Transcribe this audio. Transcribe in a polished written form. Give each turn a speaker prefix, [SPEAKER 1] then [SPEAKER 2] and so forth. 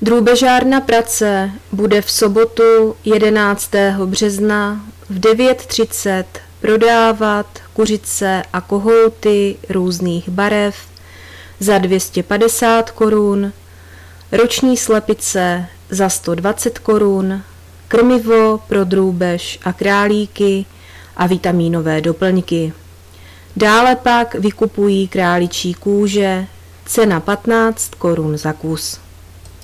[SPEAKER 1] Drůbežárna Prace bude v sobotu 11. března v 9:30 prodávat kuřice a kohouty různých barev za 250 korun, roční slepice za 120 korun, krmivo pro drůbež a králíky a vitamínové doplňky. Dále pak vykupují králičí kůže, cena 15 korun za kus.